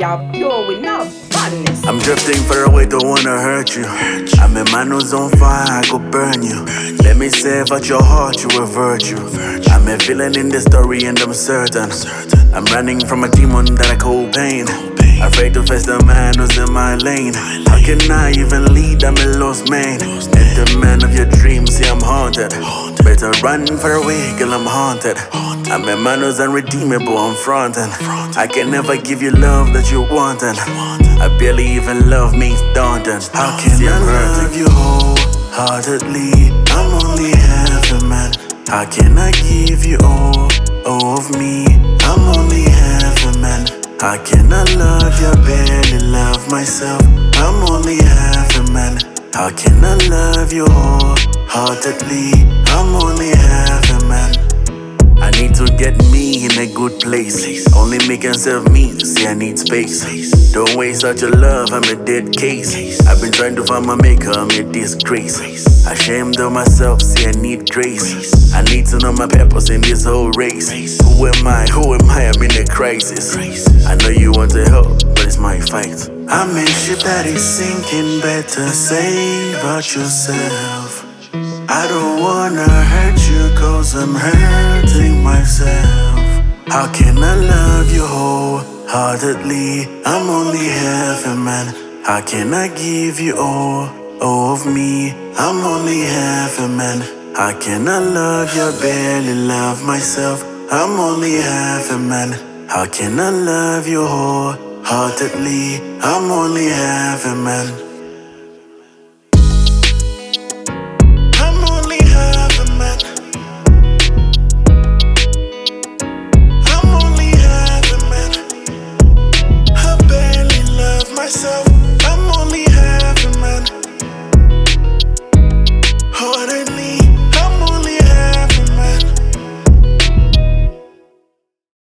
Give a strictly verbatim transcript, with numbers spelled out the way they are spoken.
you're pure with no badness. I'm drifting far away, don't wanna hurt you. I'm a man who's on fire, I go burn you. Let me save out your heart, you a virtue. I'm a villain in the story and I'm certain. I'm running from a demon that I call pain. Afraid to face the man who's in my lane. How can I even lead? I'm a lost man. And the man of your dreams, see I'm haunted. Better run far away, girl, I'm haunted. I'm a man who's unredeemable, I'm frontin'. I can never give you love that you wanted. I barely even love me, daunting. How can I love you wholeheartedly? I'm only half a man. How can I give you all, all of me? I'm only half a man. How can I love you, barely love myself? I'm only half a man. How can I love you wholeheartedly? I'm only half a man. I need to get me in a good place. Only me can serve me, see I need space. Don't waste such a love, I'm a dead case. I've been trying to find my maker, I'm a disgrace. Ashamed of myself, see I need grace. I need to know my purpose in this whole race. Who am I, who am I, I'm in a crisis. I know you want to help, but it's my fight. I'm a ship that is sinking, better save out yourself. I don't wanna hurt you cause I'm hurting myself. How can I love you wholeheartedly? I'm only half a man. How can I give you all, all of me? I'm only half a man. How can I love you, barely love myself? I'm only half a man. How can I love you wholeheartedly? I'm only half a man.